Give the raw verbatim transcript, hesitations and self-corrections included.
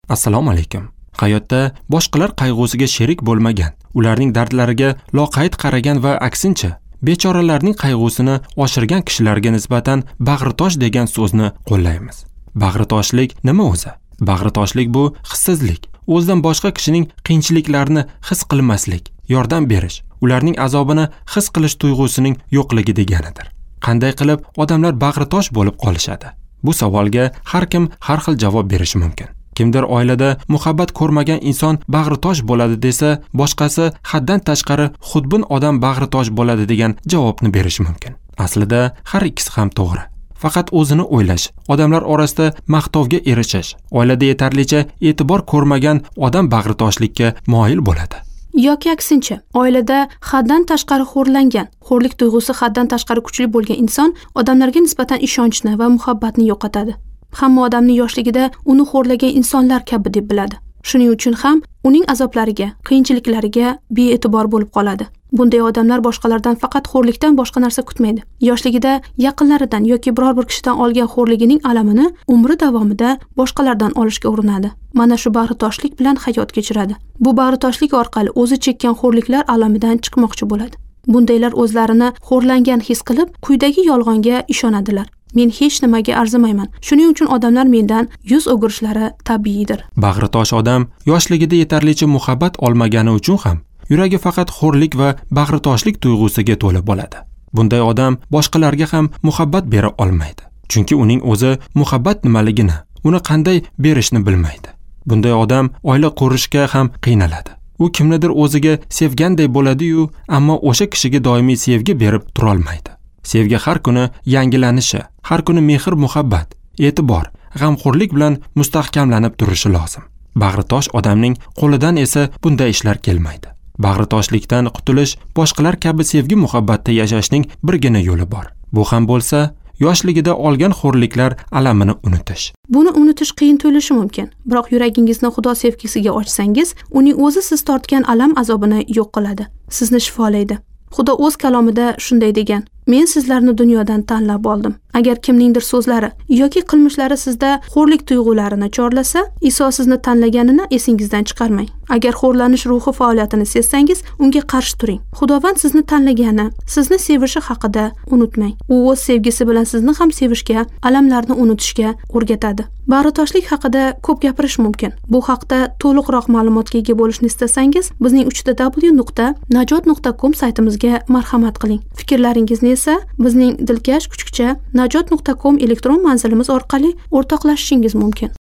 Assalomu alaykum. Hayotda boshqalar qayg'usiga sherik bo'lmagan, ularning dardlariga loqayd qaragan va aksincha, bechoralarning qayg'usini oshirgan kishilarga nisbatan bag'ritosh degan so'zni qo'llaymiz. Bag'ritoshlik nima o'zi? Bag'ritoshlik bu hissizlik, o'zidan boshqa kishining qiyinchiliklarini his qilmaslik, yordam berish, ularning azobini his qilish tuyg'usining yo'qligi deganidir. Qanday qilib odamlar bag'ritosh bo'lib qolishadi? Bu savolga har kim har xil javob berishi mumkin. Kimdir oilada muhabbat ko'rmagan inson bag'ritosh bo'ladi desa, boshqasi haddan tashqari xudbin odam bag'ritosh bo'ladi degan javobni berishi mumkin. Aslida har ikkisi ham to'g'ri. Faqat o'zini o'ylash, odamlar orasida maqtovga erishish, oilada yetarlicha e'tibor ko'rmagan odam bag'ritoshlikka moyil bo'ladi. Yoki aksincha, oilada haddan tashqari xo'rlangan, xo'rlik tuyg'usi haddan tashqari kuchli bo'lgan inson odamlarga nisbatan ishonchni va muhabbatni yo'qotadi. Hamma odamni yoshligida uni xo'rlagan insonlar kabi deb biladi. Shuning uchun ham uning azoblariga, qiyinchiliklariga bee'tibor bo'lib qoladi. Bunday odamlar boshqalardan faqat xo'rlikdan boshqa narsa kutmaydi. Yoshligida yaqinlaridan yoki biror bir kishidan olgan xo'rligining alamini umri davomida boshqalardan olishga urinadi. Mana shu bag'ritoshlik bilan hayot kechiradi. Bu bag'ritoshlik orqali o'zi chekkan xo'rliklar alamidan chiqmoqchi bo'ladi. Bundaylar o'zlarini xo'rlangan his qilib, quyidagi yolg'onga ishonadilar. Men hech nimaga arzimayman. Shuning uchun odamlar mendan yuz o'girishlari tabiiydir. Bag'ritosh odam yoshligida yetarlicha muhabbat olmagani uchun ham yuragi faqat xo'rlik va bag'ritoshlik tuyg'usiga to'la bo'ladi. Bunday odam boshqalarga ham muhabbat bera olmaydi. Chunki uning o'zi muhabbat nimaligini, uni qanday berishni bilmaydi. Bunday odam oila qurishga ham qiynaladi. U kimnidir o'ziga sevganday bo'ladi-yu, ammo o'sha kishiga doimiy sevgi berib tura olmaydi. Sevgi har kuni yangilanishi, har kuni mehr muhabbat, e'tibor, g'amxo'rlik bilan mustahkamlanib turishi lozim. Bag'ritosh odamning qo'lidan esa bunday ishlar kelmaydi. Bag'ritoshlikdan qutulish boshqalar kabi sevgi muhabbatda yashashning birgina yo'li bor. Bu ham bo'lsa, yoshligida olgan xo'rliklar alamini unutish. Buni unutish qiyin tuyulishi mumkin, biroq yuragingizni Xudo sevgisiga ochsangiz, uning o'zi siz tortgan alam azobini yo'q qiladi, sizni shifolaydi. Xudo o'z kalomida shunday degan: Men sizlarni dunyodan tanlab oldim. Agar kimningdir so'zlari yoki qilmishlari sizda xo'rlik tuyg'ularini chorlasa, Iso sizni tanlaganini esingizdan chiqarmang. Agar xo'rlanish ruhi faoliyatini sezsangiz, unga qarshi turing. Xudovand sizni tanlagani, sizni sevishi haqida unutmang. U o'z sevgisi bilan sizni ham sevishga, alamlarni unutishga o'rgatadi. Bag'ritoshlik haqida ko'p gapirish mumkin. Bu haqda to'liqroq ma'lumotga ega bo'lishni istasangiz, bizning uch w nuqta najot nuqta com saytimizga marhamat qiling. Fikrlaringizni esa bizning dilkash kuchukcha najot nuqta com elektron manzilimiz orqali o'rtoqlashishingiz mumkin.